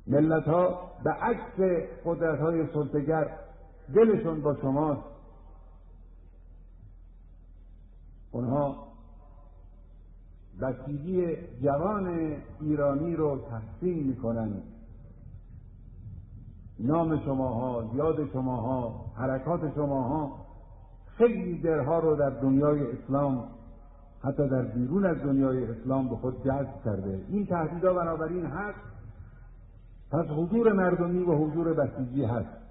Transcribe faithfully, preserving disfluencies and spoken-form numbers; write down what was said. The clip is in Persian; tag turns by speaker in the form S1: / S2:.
S1: ملت ها به عکس قدرت های سلطه‌گر دلشون با شماست. اونها بسیجی جوان ایرانی رو تحسین میکنن. نام شماها، یاد شماها، حرکات شماها خیلی دلها رو در دنیای اسلام، حتی در بیرون از دنیای اسلام به خود جذب کرده. این تهدیدها بنابراین هست، پس حضور مردمی و حضور بسیجی هست.